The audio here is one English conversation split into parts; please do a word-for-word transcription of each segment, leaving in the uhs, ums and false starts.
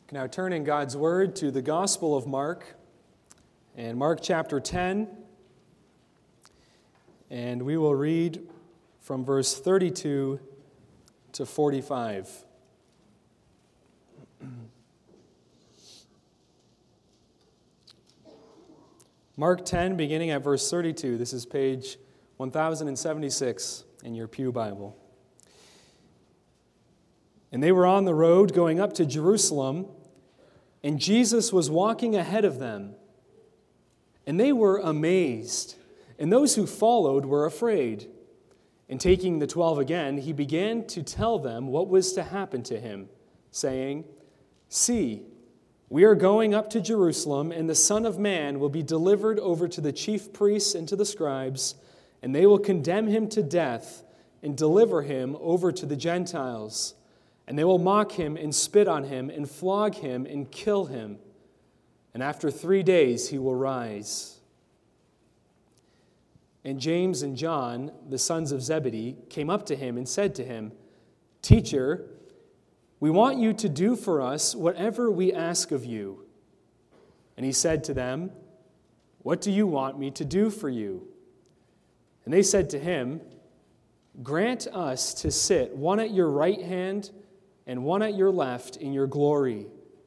Now turn in God's Word to the Gospel of Mark, and Mark chapter ten, and we will read from verse thirty-two to forty-five. Mark ten, beginning at verse thirty-two. This is page one thousand seventy-six in your Pew Bible. And they were on the road going up to Jerusalem, and Jesus was walking ahead of them. And they were amazed, and those who followed were afraid. And taking the twelve again, he began to tell them what was to happen to him, saying, "See, we are going up to Jerusalem, and the Son of Man will be delivered over to the chief priests and to the scribes, and they will condemn him to death and deliver him over to the Gentiles. And they will mock him and spit on him and flog him and kill him. And after three days he will rise." And James and John, the sons of Zebedee, came up to him and said to him, "Teacher, we want you to do for us whatever we ask of you." And he said to them, "What do you want me to do for you?" And they said to him, "Grant us to sit one at your right hand and one at your left in your glory."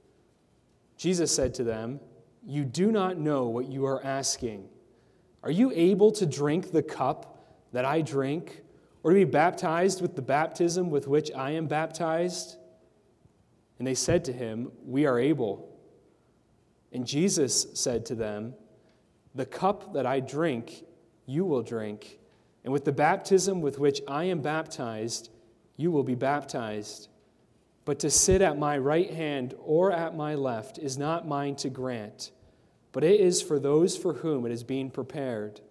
Jesus said to them, "You do not know what you are asking. Are you able to drink the cup that I drink, or to be baptized with the baptism with which I am baptized?" And they said to him, "We are able." And Jesus said to them, "The cup that I drink, you will drink, and with the baptism with which I am baptized, you will be baptized. But to sit at my right hand or at my left is not mine to grant, but it is for those for whom it is being prepared."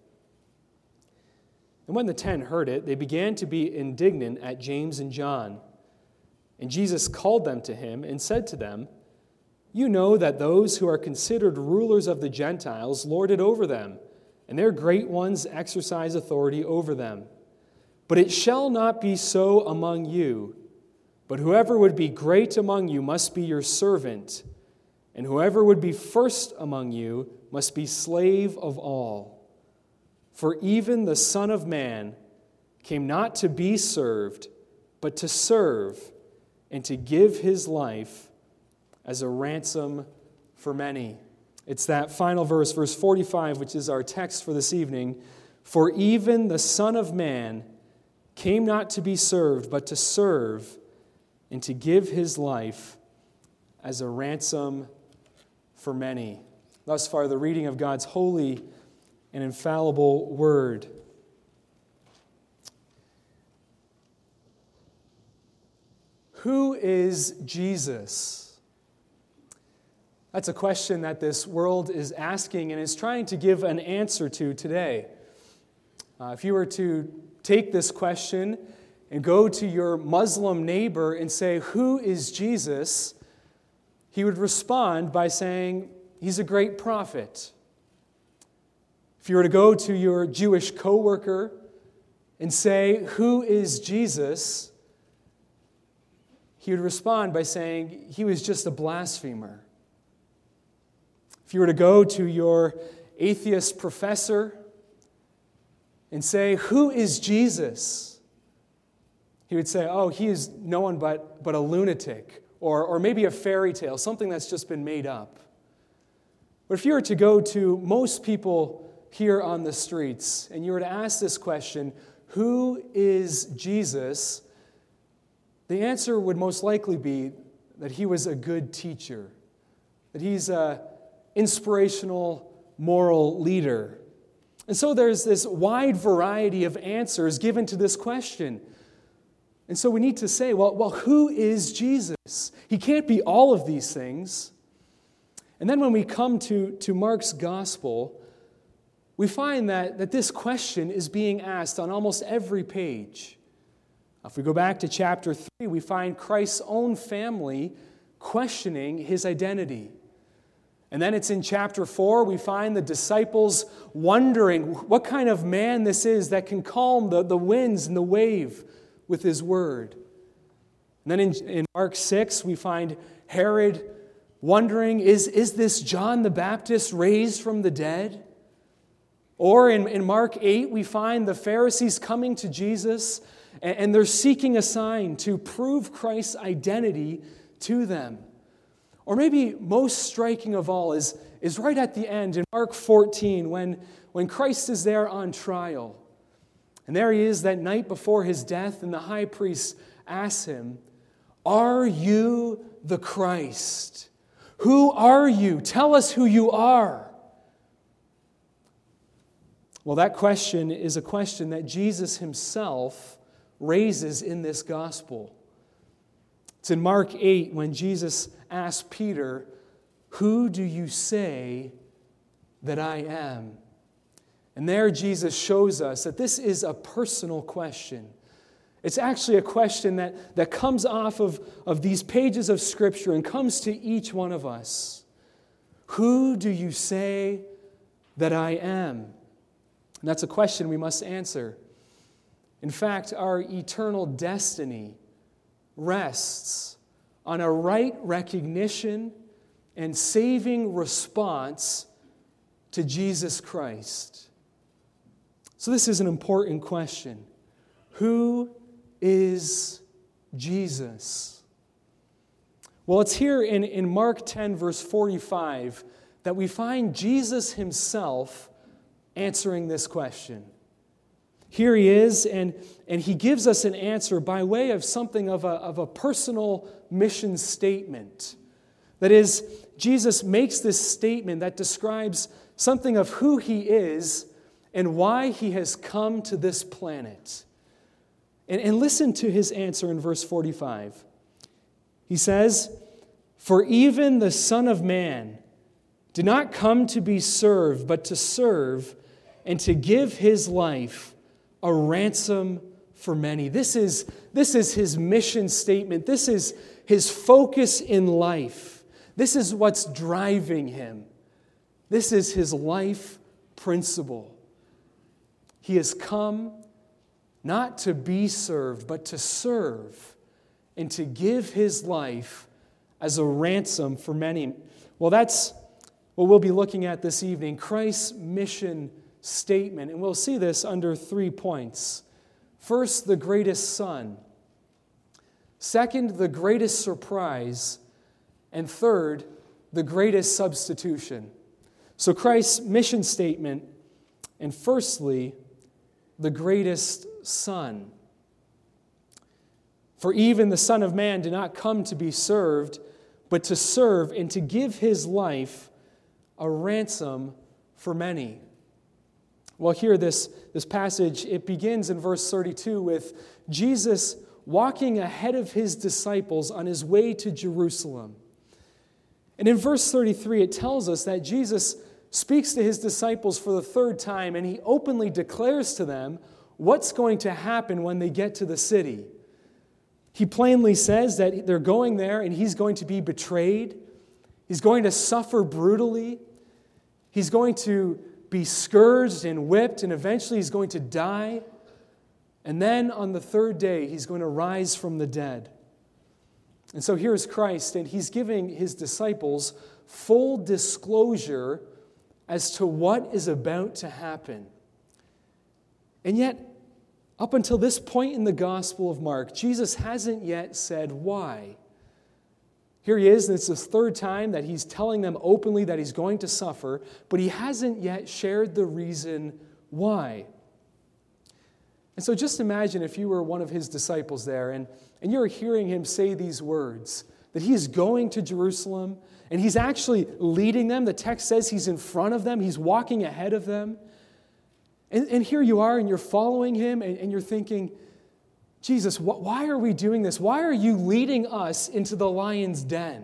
And when the ten heard it, they began to be indignant at James and John. And Jesus called them to him and said to them, "You know that those who are considered rulers of the Gentiles lord it over them, and their great ones exercise authority over them. But it shall not be so among you. But whoever would be great among you must be your servant, and whoever would be first among you must be slave of all. For even the Son of Man came not to be served, but to serve, and to give his life as a ransom for many." It's that final verse, verse forty-five, which is our text for this evening. "For even the Son of Man came not to be served, but to serve, and to give his life as a ransom for many." Thus far, the reading of God's holy and infallible word. Who is Jesus? That's a question that this world is asking and is trying to give an answer to today. Uh, if you were to take this question and go to your Muslim neighbor and say, "Who is Jesus?" he would respond by saying, "He's a great prophet." If you were to go to your Jewish coworker and say, "Who is Jesus?" he would respond by saying, "He was just a blasphemer." If you were to go to your atheist professor and say, "Who is Jesus?" he would say, "Oh, he is no one but, but a lunatic, or, or maybe a fairy tale, something that's just been made up." But if you were to go to most people here on the streets and you were to ask this question, "Who is Jesus?" the answer would most likely be that he was a good teacher, that he's an inspirational moral leader. And so there's this wide variety of answers given to this question. And so we need to say, well, well, who is Jesus? He can't be all of these things. And then when we come to, to Mark's gospel, we find that, that this question is being asked on almost every page. If we go back to chapter three, we find Christ's own family questioning his identity. And then it's in chapter four, we find the disciples wondering what kind of man this is that can calm the, the winds and the wave with his word. And then in, in Mark six, we find Herod wondering, is, is this John the Baptist raised from the dead? Or in, in Mark eight, we find the Pharisees coming to Jesus, and, and they're seeking a sign to prove Christ's identity to them. Or maybe most striking of all is, is right at the end in Mark fourteen, when, when Christ is there on trial. And there he is that night before his death, and the high priest asks him, "Are you the Christ? Who are you? Tell us who you are." Well, that question is a question that Jesus himself raises in this gospel. It's in Mark eight when Jesus asks Peter, "Who do you say that I am?" And there Jesus shows us that this is a personal question. It's actually a question that, that comes off of, of these pages of Scripture and comes to each one of us. Who do you say that I am? And that's a question we must answer. In fact, our eternal destiny rests on a right recognition and saving response to Jesus Christ. So this is an important question. Who is Jesus? Well, it's here in, in Mark ten, verse forty-five, that we find Jesus himself answering this question. Here he is, and, and he gives us an answer by way of something of a, of a personal mission statement. That is, Jesus makes this statement that describes something of who he is and why he has come to this planet. And, and listen to his answer in verse forty-five. He says, "For even the Son of Man did not come to be served, but to serve and to give his life a ransom for many." This is, this is his mission statement. This is his focus in life. This is what's driving him. This is his life principle. He has come not to be served, but to serve and to give his life as a ransom for many. Well, that's what we'll be looking at this evening, Christ's mission statement. And we'll see this under three points. First, the greatest Son. Second, the greatest surprise. And third, the greatest substitution. So Christ's mission statement, and firstly, the greatest Son. For even the Son of Man did not come to be served, but to serve and to give his life a ransom for many. Well, here, this, this passage, it begins in verse thirty-two with Jesus walking ahead of his disciples on his way to Jerusalem. And in verse thirty-three, it tells us that Jesus speaks to his disciples for the third time, and he openly declares to them what's going to happen when they get to the city. He plainly says that they're going there and he's going to be betrayed. He's going to suffer brutally. He's going to be scourged and whipped, and eventually he's going to die. And then on the third day, he's going to rise from the dead. And so here's Christ, and he's giving his disciples full disclosure as to what is about to happen. And yet, up until this point in the Gospel of Mark, Jesus hasn't yet said why. Here he is, and it's the third time that he's telling them openly that he's going to suffer, but he hasn't yet shared the reason why. And so just imagine if you were one of his disciples there, and, and you're hearing him say these words, that he is going to Jerusalem, and he's actually leading them. The text says he's in front of them. He's walking ahead of them. And, and here you are, and you're following him, and, and you're thinking, Jesus, wh- why are we doing this? Why are you leading us into the lion's den?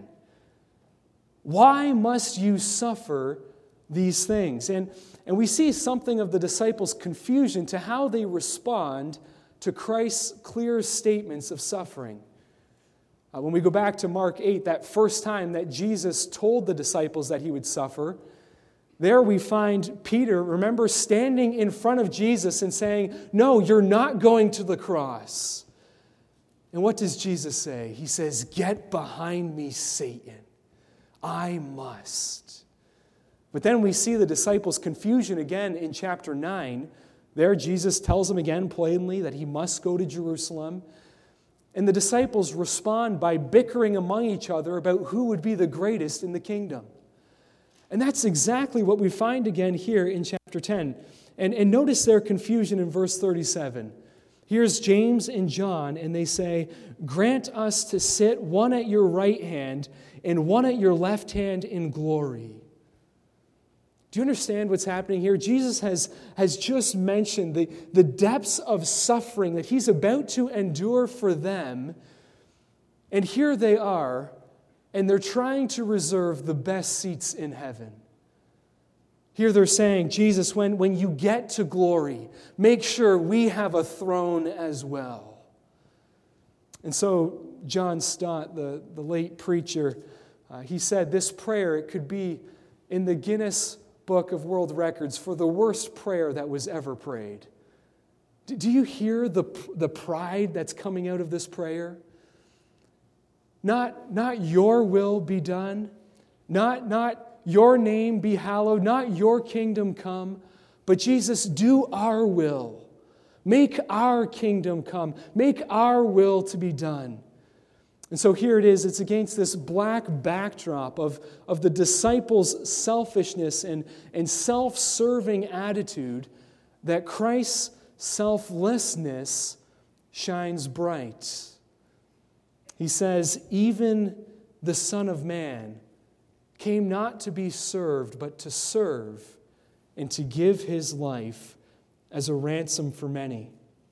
Why must you suffer these things? And, and we see something of the disciples' confusion to how they respond to Christ's clear statements of suffering. Uh, when we go back to Mark eight, that first time that Jesus told the disciples that he would suffer, there we find Peter, remember, standing in front of Jesus and saying, "No, you're not going to the cross." And what does Jesus say? He says, "Get behind me, Satan. I must. But then we see the disciples' confusion again in chapter nine. There, Jesus tells them again plainly that he must go to Jerusalem. And the disciples respond by bickering among each other about who would be the greatest in the kingdom. And that's exactly what we find again here in chapter ten. And, and notice their confusion in verse thirty-seven. Here's James and John, and they say, "Grant us to sit one at your right hand and one at your left hand in glory." Do you understand what's happening here? Jesus has, has just mentioned the, the depths of suffering that he's about to endure for them. And here they are, and they're trying to reserve the best seats in heaven. Here they're saying, Jesus, when, when you get to glory, make sure we have a throne as well. And so John Stott, the, the late preacher, uh, he said this prayer, it could be in the Guinness Book of World Records for the worst prayer that was ever prayed. Do you hear the, the pride that's coming out of this prayer? Not, not your will be done, not, not your name be hallowed, not your kingdom come, but Jesus, do our will. Make our kingdom come. Make our will to be done. And so here it is, it's against this black backdrop of, of the disciples' selfishness and, and self-serving attitude that Christ's selflessness shines bright. He says, even the Son of Man came not to be served, but to serve and to give his life as a ransom for many.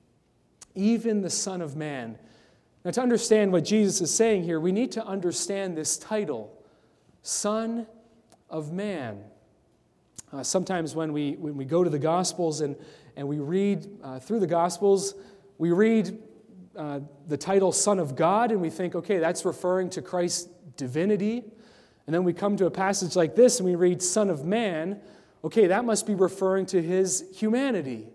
Even the Son of Man. Now, to understand what Jesus is saying here, we need to understand this title, Son of Man. Uh, sometimes when we when we go to the Gospels and, and we read uh, through the Gospels, we read uh, the title Son of God, and we think, okay, that's referring to Christ's divinity. And then we come to a passage like this, and we read Son of Man. Okay, that must be referring to his humanity.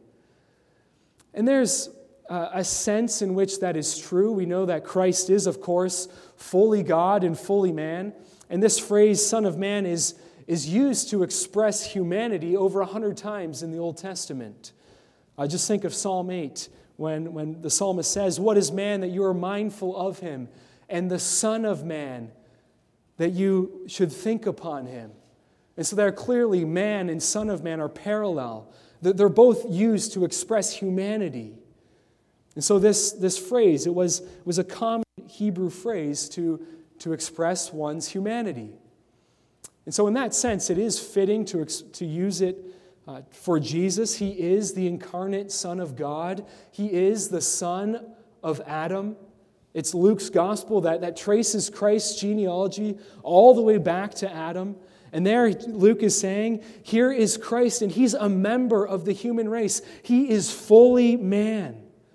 And there's Uh, a sense in which that is true. We know that Christ is, of course, fully God and fully man. And this phrase, Son of Man, is, is used to express humanity over a hundred times in the Old Testament. Uh, just think of Psalm eight, when, when the psalmist says, "What is man that you are mindful of him, and the Son of Man that you should think upon him?" And so there clearly man and Son of Man are parallel. They're both used to express humanity. And so this, this phrase, it was, was a common Hebrew phrase to, to express one's humanity. And so in that sense, it is fitting to, to use it uh, for Jesus. He is the incarnate Son of God. He is the son of Adam. It's Luke's gospel that, that traces Christ's genealogy all the way back to Adam. And there Luke is saying, here is Christ, and he's a member of the human race. He is fully man.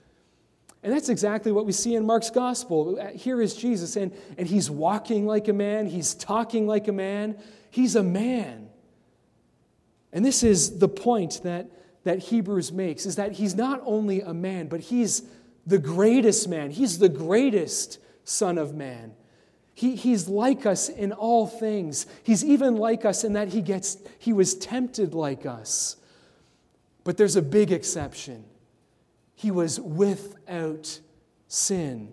And that's exactly what we see in Mark's gospel. Here is Jesus, and, and he's walking like a man. He's talking like a man. He's a man. And this is the point that, that Hebrews makes, is that he's not only a man, but he's the greatest man. He's the greatest Son of Man. He, he's like us in all things. He's even like us in that he gets he was tempted like us. But there's a big exception. He was without sin.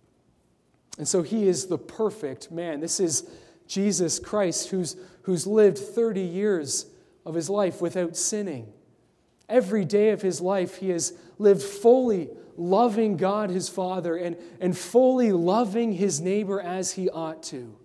And so he is the perfect man. This is Jesus Christ who's, who's lived thirty years of his life without sinning. Every day of his life he has lived fully loving God his Father and, and fully loving his neighbor as he ought to.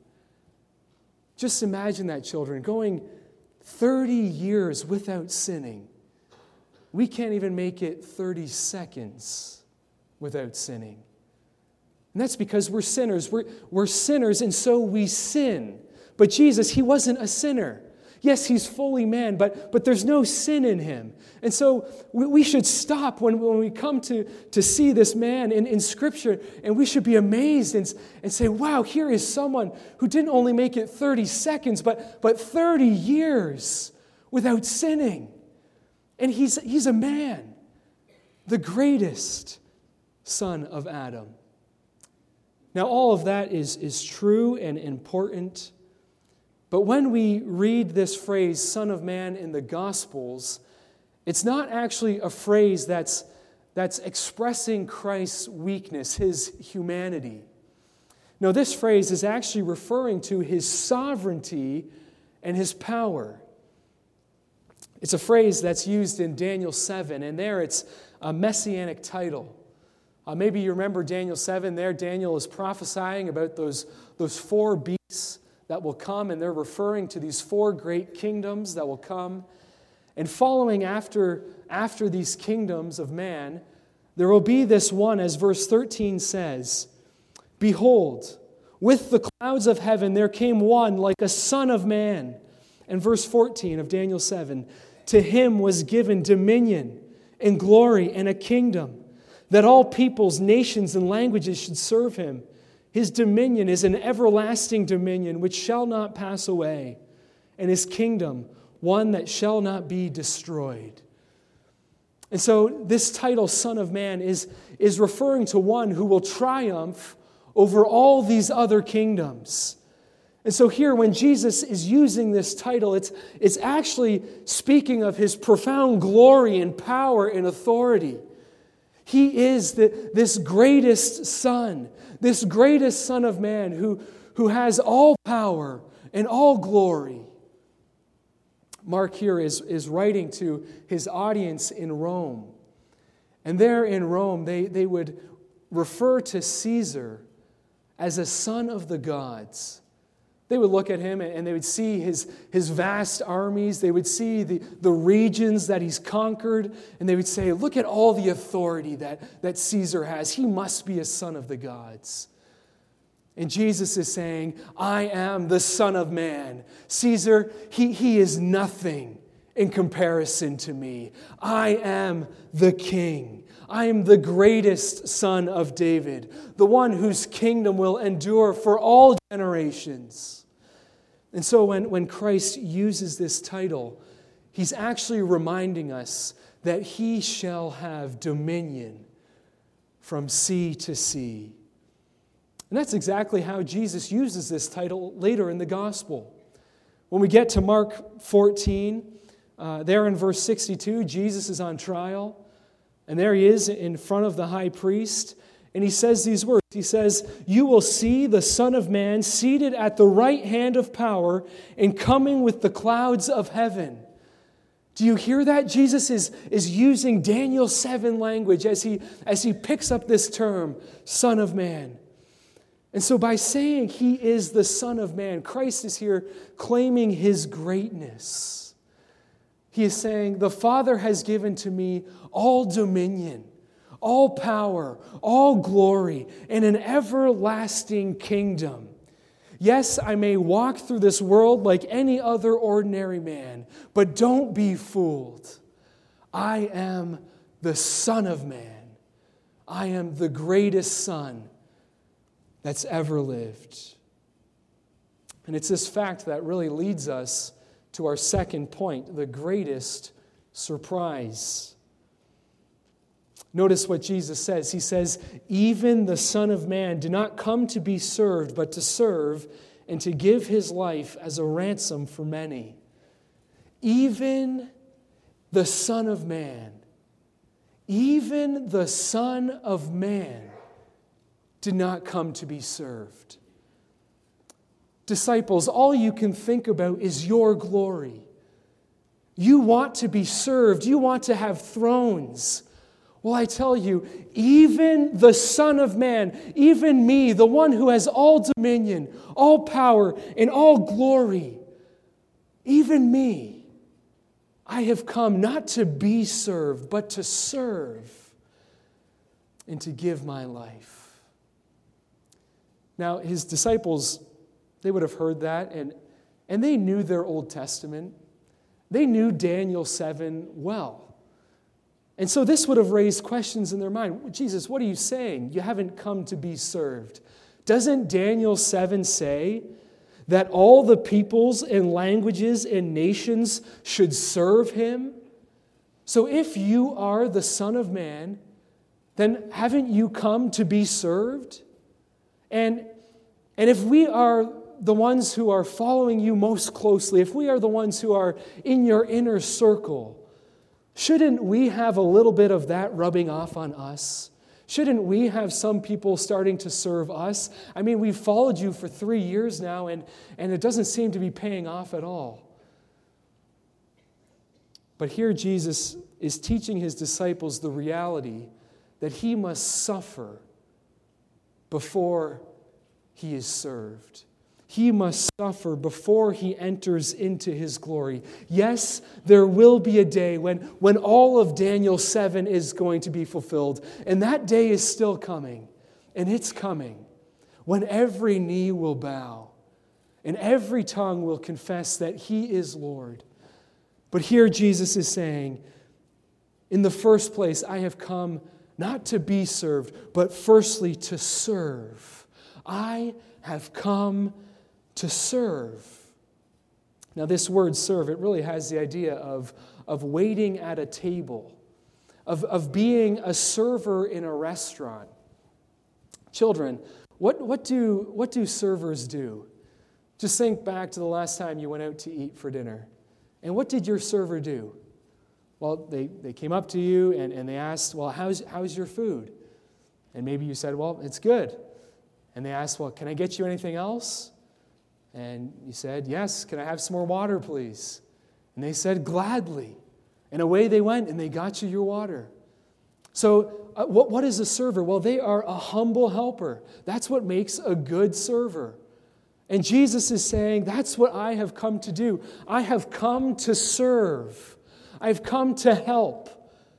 Just imagine that, children, going thirty years without sinning. We can't even make it thirty seconds without sinning. And that's because we're sinners. We're, we're sinners, and so we sin. But Jesus, he wasn't a sinner. Yes, he's fully man, but, but there's no sin in him. And so we, we should stop when, when we come to, to see this man in, in Scripture, and we should be amazed and, and say, wow, here is someone who didn't only make it thirty seconds, but, but thirty years without sinning. And he's, he's a man, the greatest son of Adam. Now, all of that is, is true and important, But when we read this phrase, Son of Man, in the Gospels, it's not actually a phrase that's, that's expressing Christ's weakness, his humanity. No, this phrase is actually referring to his sovereignty and his power. It's a phrase that's used in Daniel seven, and there it's a messianic title. Uh, maybe you remember Daniel seven there. Daniel is prophesying about those, those four beasts that will come, and they're referring to these four great kingdoms that will come. And following after, after these kingdoms of man, there will be this one, as verse thirteen says, "Behold, with the clouds of heaven there came one like a son of man." And verse fourteen of Daniel seven, "To him was given dominion and glory and a kingdom, that all peoples, nations, and languages should serve him. His dominion is an everlasting dominion which shall not pass away, and his kingdom one that shall not be destroyed." And so this title, Son of Man, is, is referring to one who will triumph over all these other kingdoms. And so here, when Jesus is using this title, it's, it's actually speaking of his profound glory and power and authority. He is the, this greatest Son, this greatest Son of Man who, who has all power and all glory. Mark here is, is writing to his audience in Rome. And there in Rome, they, they would refer to Caesar as a son of the gods. They would look at him and they would see his, his vast armies. They would see the, the regions that he's conquered. And they would say, look at all the authority that, that Caesar has. He must be a son of the gods. And Jesus is saying, I am the Son of Man. Caesar, he, he is nothing in comparison to me. I am the King. I am the greatest Son of David, the one whose kingdom will endure for all generations. And so when, when Christ uses this title, he's actually reminding us that he shall have dominion from sea to sea. And that's exactly how Jesus uses this title later in the gospel. When we get to Mark fourteen, uh, there in verse sixty-two, Jesus is on trial. And there he is in front of the high priest. And he says these words. He says, "You will see the Son of Man seated at the right hand of power and coming with the clouds of heaven." Do you hear that? Jesus is, is using Daniel seven language as he, as he picks up this term, Son of Man. And so by saying he is the Son of Man, Christ is here claiming his greatness. He is saying, the Father has given to me all dominion, all power, all glory, and an everlasting kingdom. Yes, I may walk through this world like any other ordinary man, but don't be fooled. I am the Son of Man. I am the greatest Son that's ever lived. And it's this fact that really leads us to our second point, the greatest surprise. Notice what Jesus says. He says, "Even the Son of Man did not come to be served, but to serve and to give his life as a ransom for many." Even the Son of Man, even the Son of Man did not come to be served. Disciples, all you can think about is your glory. You want to be served. You want to have thrones. Well, I tell you, even the Son of Man, even me, the one who has all dominion, all power, and all glory, even me, I have come not to be served, but to serve and to give my life. Now, his disciples, they would have heard that, and, and they knew their Old Testament. They knew Daniel seven well. And so this would have raised questions in their mind. Jesus, what are you saying? You haven't come to be served. Doesn't Daniel seven say that all the peoples and languages and nations should serve him? So if you are the Son of Man, then haven't you come to be served? And, and if we are the ones who are following you most closely, if we are the ones who are in your inner circle, shouldn't we have a little bit of that rubbing off on us? Shouldn't we have some people starting to serve us? I mean, we've followed you for three years now, and, and it doesn't seem to be paying off at all. But here Jesus is teaching his disciples the reality that he must suffer before he is served. He must suffer before he enters into his glory. Yes, there will be a day when, when all of Daniel seven is going to be fulfilled. And that day is still coming. And it's coming when every knee will bow and every tongue will confess that he is Lord. But here Jesus is saying, in the first place, I have come not to be served, but firstly to serve. I have come to serve. Now, this word serve, it really has the idea of, of waiting at a table, of, of being a server in a restaurant. Children, what, what, do, what do servers do? Just think back to the last time you went out to eat for dinner. And what did your server do? Well, they, they came up to you and, and they asked, well, how's, how's your food? And maybe you said, well, it's good. And they asked, well, can I get you anything else? And you said, yes, can I have some more water, please? And they said, gladly. And away they went, and they got you your water. So uh, what, what is a server? Well, they are a humble helper. That's what makes a good server. And Jesus is saying, that's what I have come to do. I have come to serve. I've come to help.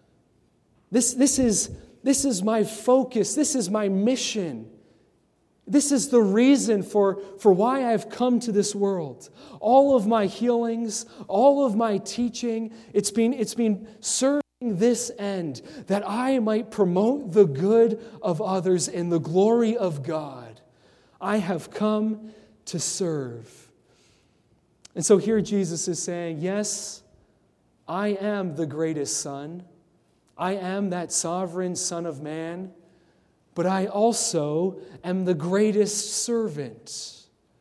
This, this, is, this is my focus. This is my mission. This is the reason for, for why I've come to this world. All of my healings, all of my teaching, it's been, it's been serving this end, that I might promote the good of others and the glory of God. I have come to serve. And so here Jesus is saying, yes, I am the greatest Son. I am that sovereign Son of Man. But I also am the greatest servant.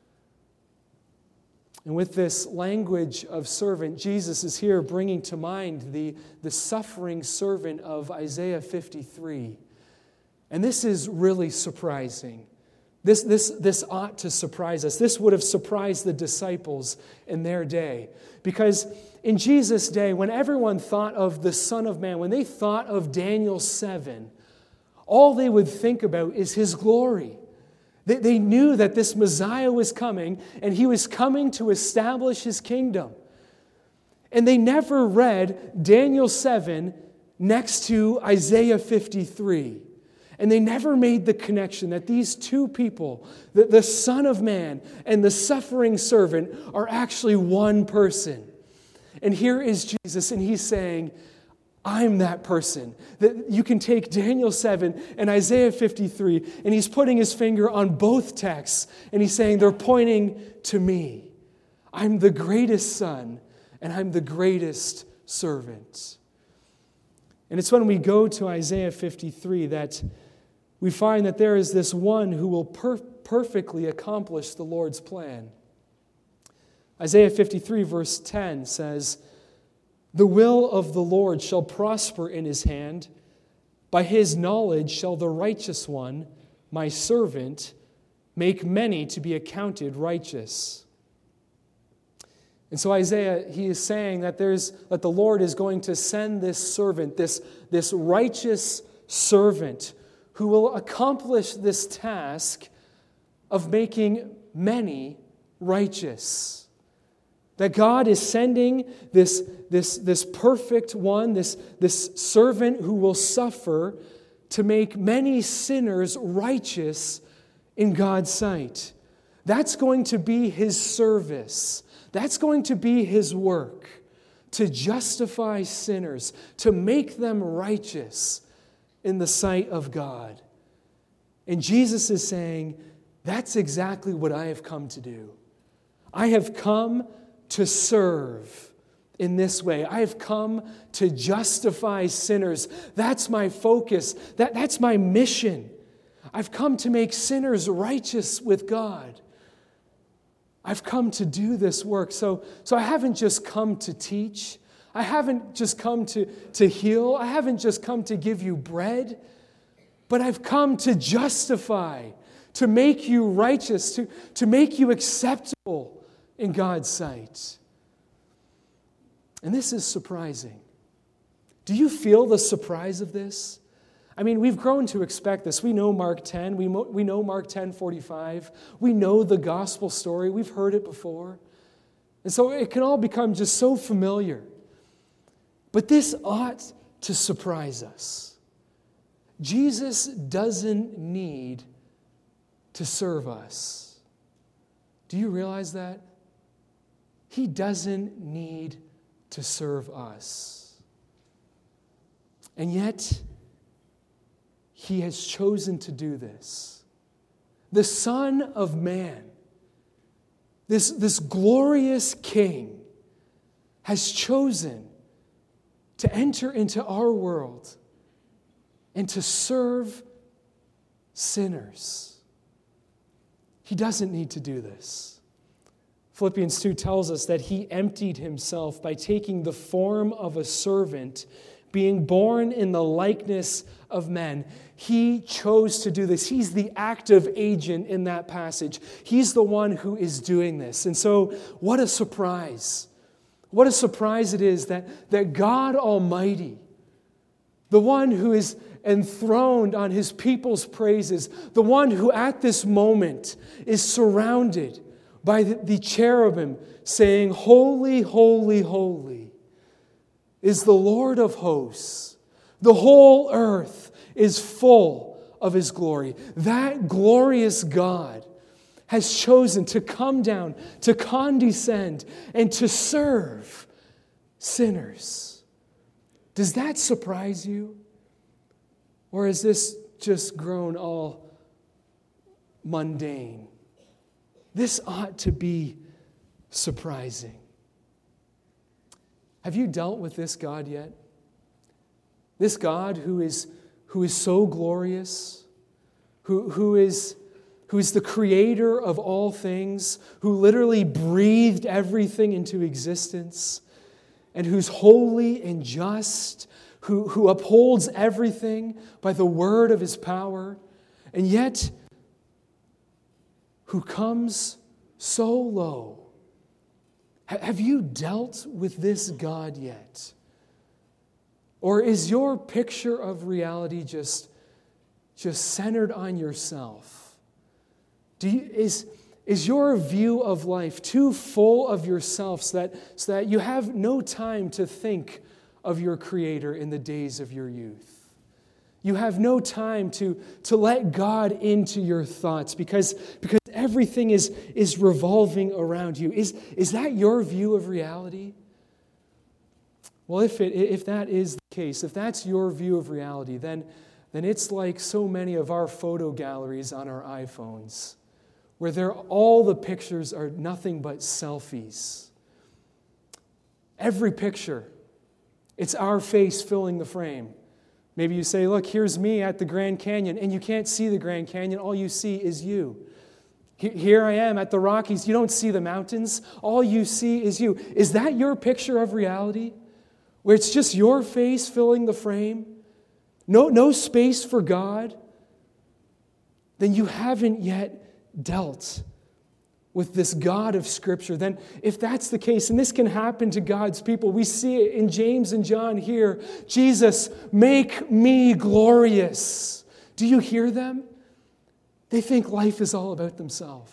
And with this language of servant, Jesus is here bringing to mind the, the suffering servant of Isaiah fifty-three. And this is really surprising. This, this, this ought to surprise us. This would have surprised the disciples in their day. Because in Jesus' day, when everyone thought of the Son of Man, when they thought of Daniel seven, all they would think about is his glory. They, they knew that this Messiah was coming, and he was coming to establish his kingdom. And they never read Daniel seven next to Isaiah fifty-three. And they never made the connection that these two people, the, the Son of Man and the suffering servant, are actually one person. And here is Jesus, and he's saying, I'm that person. That you can take Daniel seven and Isaiah fifty-three, and he's putting his finger on both texts, and he's saying they're pointing to me. I'm the greatest Son, and I'm the greatest servant. And it's when we go to Isaiah fifty-three that we find that there is this one who will per- perfectly accomplish the Lord's plan. Isaiah fifty-three, verse ten says, "The will of the Lord shall prosper in his hand. By his knowledge shall the righteous one, my servant, make many to be accounted righteous." And so Isaiah, he is saying that there's that the Lord is going to send this servant, this, this righteous servant, who will accomplish this task of making many righteous. That God is sending this, this, this perfect one, this, this servant who will suffer to make many sinners righteous in God's sight. That's going to be his service. That's going to be his work, to justify sinners, to make them righteous in the sight of God. And Jesus is saying, that's exactly what I have come to do. I have come to serve in this way. I have come to justify sinners. That's my focus. That, that's my mission. I've come to make sinners righteous with God. I've come to do this work. So, so I haven't just come to teach. I haven't just come to, to heal. I haven't just come to give you bread. But I've come to justify, to make you righteous, to, to make you acceptable in God's sight. And this is surprising. Do you feel the surprise of this? I mean, we've grown to expect this. We know Mark ten. We, mo- we know Mark ten forty-five. We know the gospel story. We've heard it before. And so it can all become just so familiar. But this ought to surprise us. Jesus doesn't need to serve us. Do you realize that? He doesn't need to serve us. And yet, He has chosen to do this. The Son of Man, this, this glorious King, has chosen to enter into our world and to serve sinners. He doesn't need to do this. Philippians two tells us that He emptied Himself by taking the form of a servant, being born in the likeness of men. He chose to do this. He's the active agent in that passage. He's the one who is doing this. And so, what a surprise. What a surprise it is that, that God Almighty, the one who is enthroned on His people's praises, the one who at this moment is surrounded by the, the cherubim saying, "Holy, holy, holy is the Lord of hosts. The whole earth is full of His glory." That glorious God has chosen to come down, to condescend, and to serve sinners. Does that surprise you? Or has this just grown all mundane? This ought to be surprising. Have you dealt with this God yet? This God who is, who is so glorious, who, who, is, who is the creator of all things, who literally breathed everything into existence, and who's holy and just, who, who upholds everything by the word of His power, and yet who comes so low. Have you dealt with this God yet? Or is your picture of reality just, just centered on yourself? Do you, is, is your view of life too full of yourself so that, so that you have no time to think of your Creator in the days of your youth? You have no time to, to let God into your thoughts because, because everything is, is revolving around you. Is, is that your view of reality? Well, if, it, if that is the case, if that's your view of reality, then, then it's like so many of our photo galleries on our iPhones, where they're, all the pictures are nothing but selfies. Every picture, it's our face filling the frame. Maybe you say, look, here's me at the Grand Canyon, and you can't see the Grand Canyon. All you see is you. Here I am at the Rockies. You don't see the mountains. All you see is you. Is that your picture of reality? Where it's just your face filling the frame? No, no space for God? Then you haven't yet dealt with this God of Scripture. Then if that's the case, and this can happen to God's people, we see it in James and John here. Jesus, make me glorious. Do you hear them? They think life is all about themselves.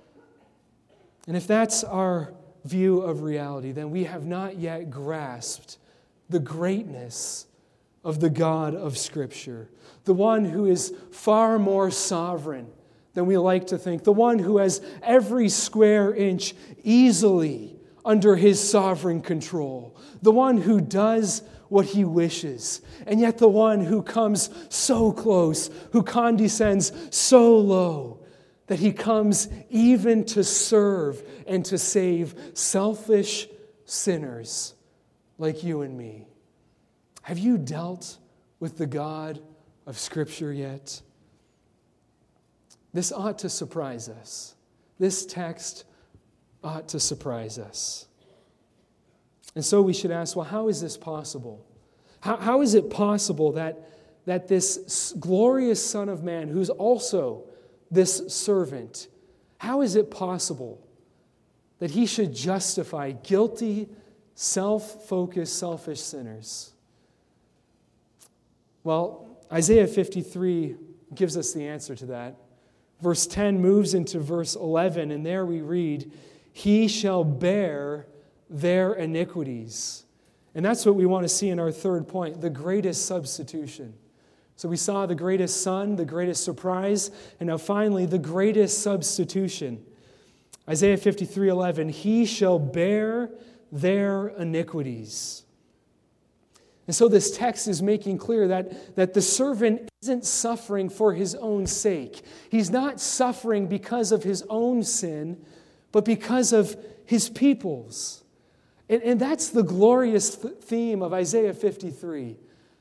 And if that's our view of reality, then we have not yet grasped the greatness of the God of Scripture, the one who is far more sovereign than we like to think, the one who has every square inch easily under His sovereign control, the one who does what He wishes, and yet the one who comes so close, who condescends so low, that He comes even to serve and to save selfish sinners like you and me. Have you dealt with the God of Scripture yet? This ought to surprise us. This text ought to surprise us. And so we should ask, well, how is this possible? How, how is it possible that, that this glorious Son of Man, who's also this servant, how is it possible that he should justify guilty, self-focused, selfish sinners? Well, Isaiah fifty-three gives us the answer to that. Verse ten moves into verse eleven, and there we read, "He shall bear their iniquities." And that's what we want to see in our third point, the greatest substitution. So we saw the greatest Son, the greatest surprise, and now finally the greatest substitution. Isaiah fifty-three eleven, "He shall bear their iniquities." And so this text is making clear that, that the servant isn't suffering for his own sake. He's not suffering because of his own sin, but because of his people's. And, and that's the glorious th- theme of Isaiah fifty-three.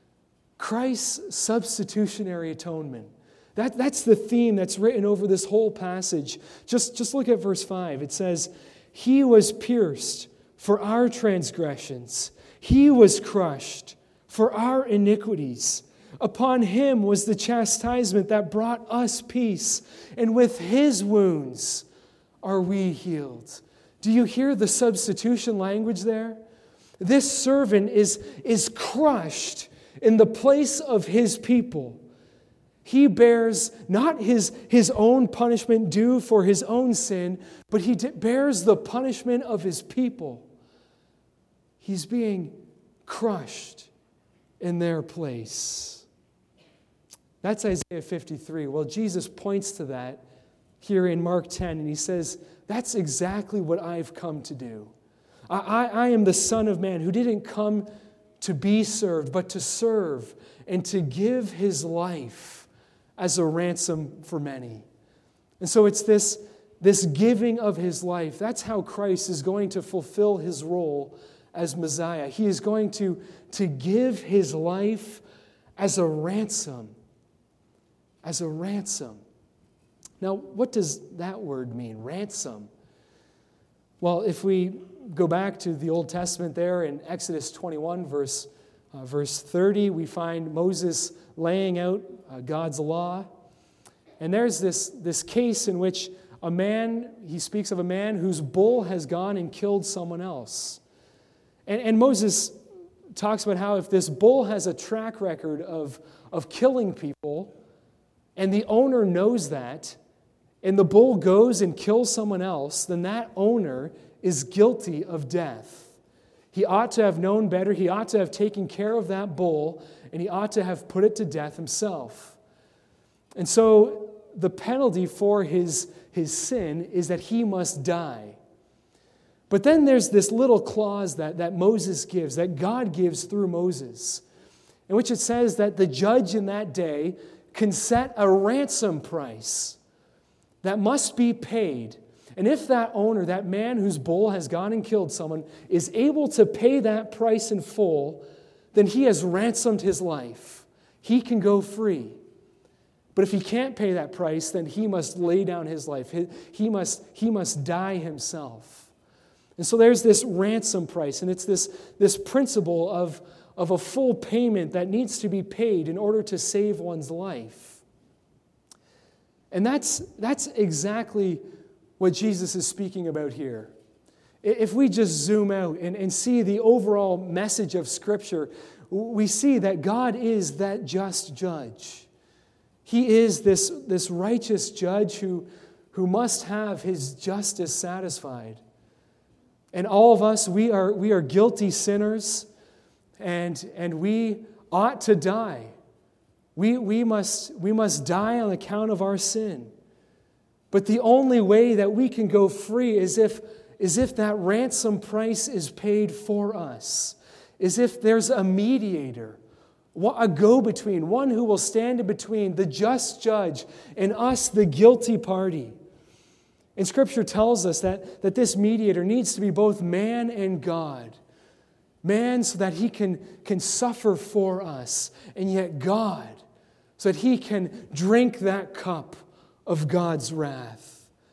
Christ's substitutionary atonement. That, that's the theme that's written over this whole passage. Just, just look at verse five. It says, "He was pierced for our transgressions. He was crushed for our iniquities. Upon him was the chastisement that brought us peace, and with his wounds are we healed." Do you hear the substitution language there? This servant is, is crushed in the place of his people. He bears not his, his own punishment due for his own sin, but he bears the punishment of his people. He's being crushed in their place. That's Isaiah fifty-three. Well, Jesus points to that here in Mark ten, and he says, that's exactly what I've come to do. I, I, I am the Son of Man who didn't come to be served, but to serve and to give his life as a ransom for many. And so it's this, this giving of his life. That's how Christ is going to fulfill his role as Messiah. He is going to, to give his life as a ransom. As a ransom. Now, what does that word mean, ransom? Well, if we go back to the Old Testament there in Exodus twenty-one, verse, uh, verse thirty, we find Moses laying out uh, God's law. And there's this, this case in which a man, he speaks of a man whose bull has gone and killed someone else. And, and Moses talks about how if this bull has a track record of, of killing people, and the owner knows that, and the bull goes and kills someone else, then that owner is guilty of death. He ought to have known better. He ought to have taken care of that bull, and he ought to have put it to death himself. And so the penalty for his, his sin is that he must die. But then there's this little clause that, that Moses gives, that God gives through Moses, in which it says that the judge in that day can set a ransom price that must be paid. And if that owner, that man whose bull has gone and killed someone, is able to pay that price in full, then he has ransomed his life. He can go free. But if he can't pay that price, then he must lay down his life. He, he, must, he must die himself. And so there's this ransom price, and it's this, this principle of, of a full payment that needs to be paid in order to save one's life. And that's, that's exactly what Jesus is speaking about here. If we just zoom out and, and see the overall message of Scripture, we see that God is that just judge. He is this, this righteous judge who, who must have his justice satisfied. And all of us, we are, we are guilty sinners, and, and we ought to die. We, we, must, we must die on account of our sin. But the only way that we can go free is if, is if that ransom price is paid for us, is if there's a mediator, a go-between, one who will stand in between the just judge and us, the guilty party. And Scripture tells us that, that this mediator needs to be both man and God. Man so that he can, can suffer for us, and yet God so that he can drink that cup of God's wrath.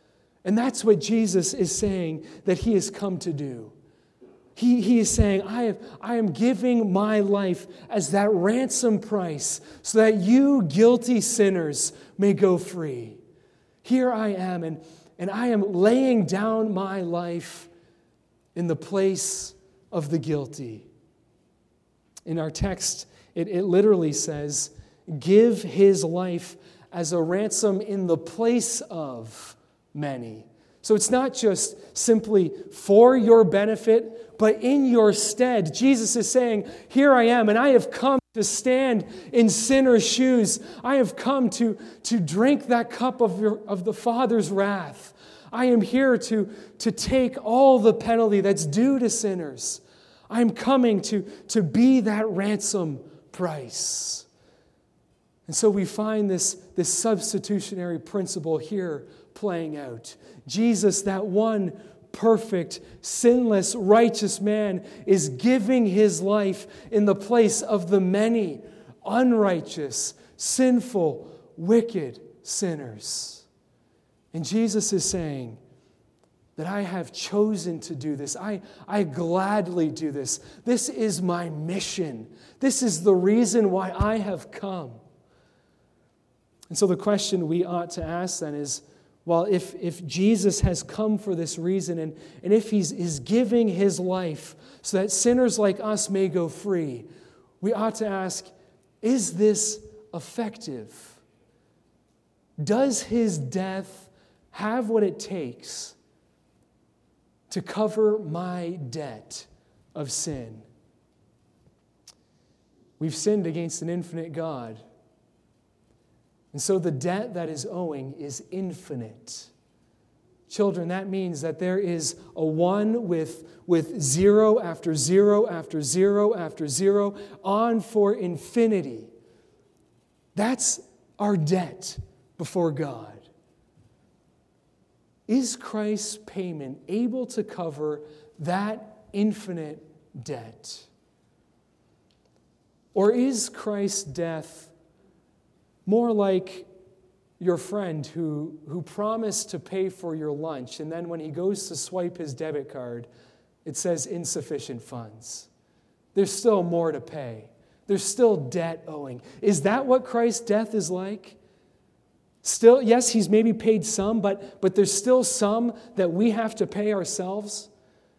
And that's what Jesus is saying that he has come to do. He, he is saying, I, have, I am giving my life as that ransom price so that you guilty sinners may go free. Here I am, and, and I am laying down my life in the place of the guilty. In our text, it, it literally says, give his life as a ransom in the place of many. So it's not just simply for your benefit, but in your stead. Jesus is saying, here I am, and I have come to stand in sinners' shoes. I have come to, to drink that cup of, your, of the Father's wrath. I am here to, to take all the penalty that's due to sinners. I am coming to, to be that ransom price. And so we find this, this substitutionary principle here playing out. Jesus, that one perfect, sinless, righteous man, is giving his life in the place of the many unrighteous, sinful, wicked sinners. And Jesus is saying that I have chosen to do this. I, I gladly do this. This is my mission. This is the reason why I have come. And so the question we ought to ask then is, well, if, if Jesus has come for this reason, and, and if he's is giving his life so that sinners like us may go free, we ought to ask, is this effective? Does his death have what it takes to cover my debt of sin? We've sinned against an infinite God. And so the debt that is owing is infinite. Children, that means that there is a one with, with zero after zero after zero after zero on for infinity. That's our debt before God. Is Christ's payment able to cover that infinite debt? Or is Christ's death more like your friend who, who promised to pay for your lunch, and then when he goes to swipe his debit card, it says insufficient funds? There's still more to pay. There's still debt owing. Is that what Christ's death is like? Still, yes, he's maybe paid some, but, but there's still some that we have to pay ourselves?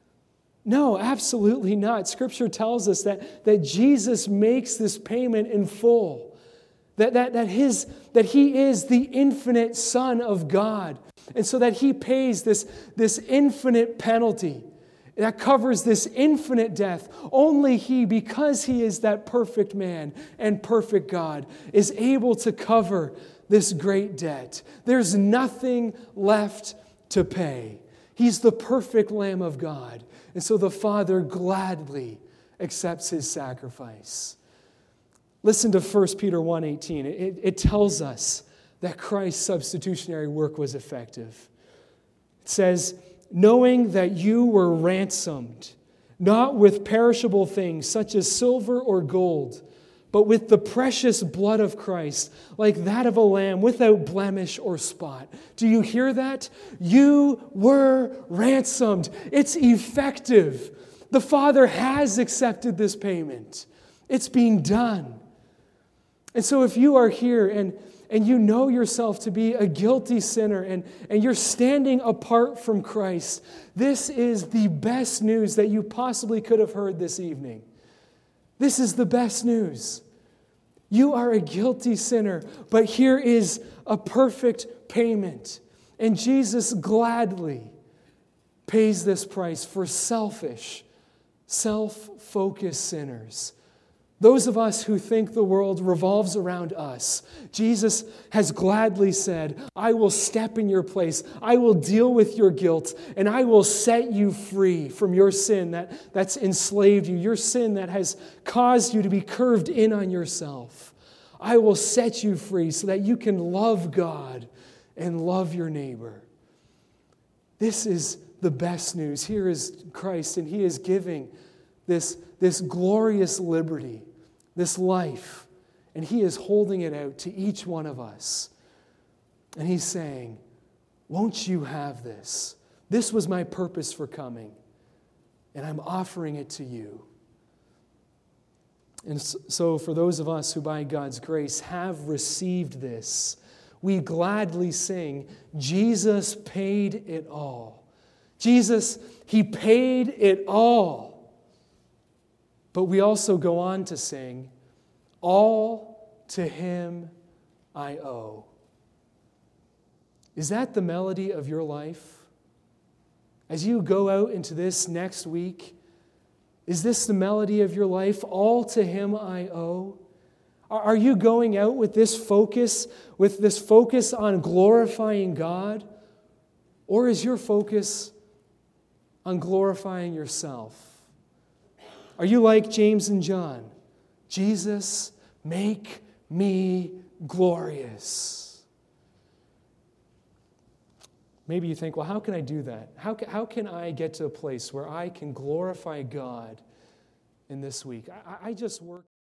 No, absolutely not. Scripture tells us that, that Jesus makes this payment in full. That, that, that, his, that he is the infinite Son of God. And so that he pays this, this infinite penalty that covers this infinite death. Only he, because he is that perfect man and perfect God, is able to cover this great debt. There's nothing left to pay. He's the perfect Lamb of God. And so the Father gladly accepts his sacrifice. Listen to First Peter one eighteen. It, it tells us that Christ's substitutionary work was effective. It says, knowing that you were ransomed, not with perishable things such as silver or gold, but with the precious blood of Christ, like that of a lamb without blemish or spot. Do you hear that? You were ransomed. It's effective. The Father has accepted this payment. It's being done. And so if you are here and, and you know yourself to be a guilty sinner and, and you're standing apart from Christ, this is the best news that you possibly could have heard this evening. This is the best news. You are a guilty sinner, but here is a perfect payment. And Jesus gladly pays this price for selfish, self-focused sinners. Those of us who think the world revolves around us, Jesus has gladly said, I will step in your place, I will deal with your guilt, and I will set you free from your sin that, that's enslaved you, your sin that has caused you to be curved in on yourself. I will set you free so that you can love God and love your neighbor. This is the best news. Here is Christ, and he is giving this, this glorious liberty, this life, and he is holding it out to each one of us. And he's saying, Won't you have this? This was my purpose for coming, and I'm offering it to you. And so for those of us who by God's grace have received this, we gladly sing, Jesus paid it all. Jesus, He paid it all. But we also go on to sing, all to Him I owe. Is that the melody of your life? As you go out into this next week, is this the melody of your life? All to Him I owe. Are you going out with this focus, with this focus on glorifying God? Or is your focus on glorifying yourself? Are you like James and John? Jesus, make me glorious. Maybe you think, well, how can I do that? How can, how can I get to a place where I can glorify God in this week? I, I just work.